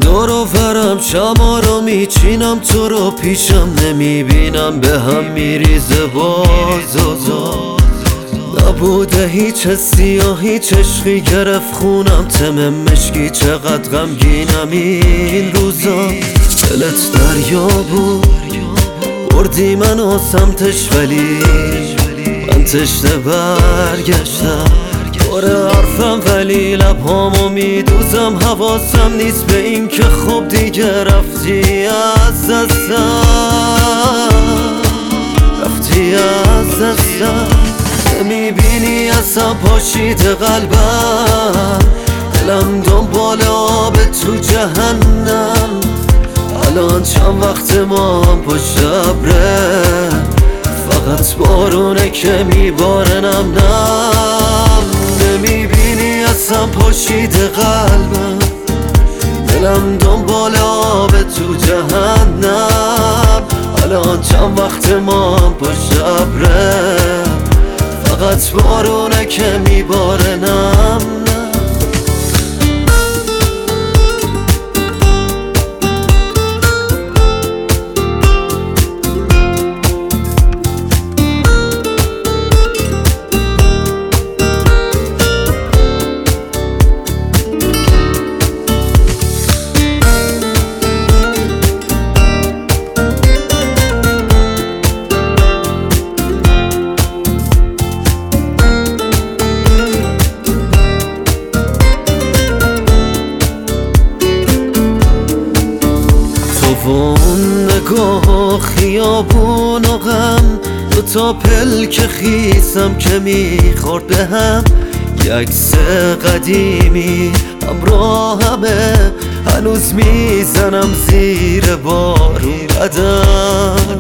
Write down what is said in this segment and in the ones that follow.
دور و برم شما رو میچینم، تو رو پیشم نمیبینم، به هم میریزه باز نبوده هیچ حسی و هیچ عشقی، گرفت خونم تم مشکی، چقدر غمگینم این روزا. دلت دریا بود بردی منو سمتش، ولی من تشنه برگشتم. دور حرفم ولی لبهامو میدوزم، حواسم نیست به این که خب دیگه رفتی از دستم، رفتی از دستم. نمیبینی اصلا پاشیده قلبم، دلم دنبال آب تو جهنم. الان چند وقت ما پشت ابره، فقط بارونه که میباره نم نم. نمیبینی اصلا پاشیده قلبم، دلم دنبال آب تو جهنم. الان چند وقت ما پشت ابره، فقط بارونه که میباره نم نم. اون نگاه خیابون و غم، دوتا پلک خیسم که میخورد به هم. یک عکس قدیمی همراهمه، هنوز میزنم زیر بارون قدم.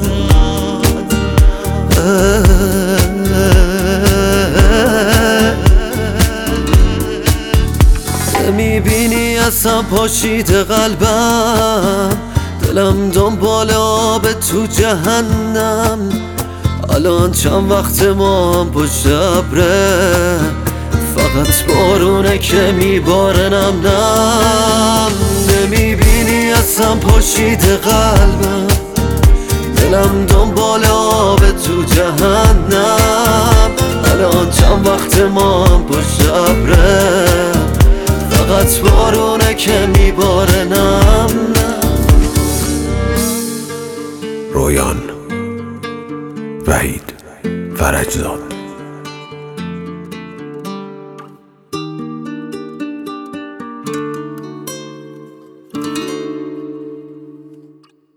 نمیبینی اصلا پاشیده قلبم، دلم دنبال آب تو جهنم. الان چند وقت ما پشت ابره، فقط بارونه که میباره نم نم. نمیبینی اصلا پاشیده قلبم، دلم دنبال آب تو جهنم. الان چند وقت ما پشت ابره، فقط بارونه که میباره نم نم. رویان، وحید فرجزاد.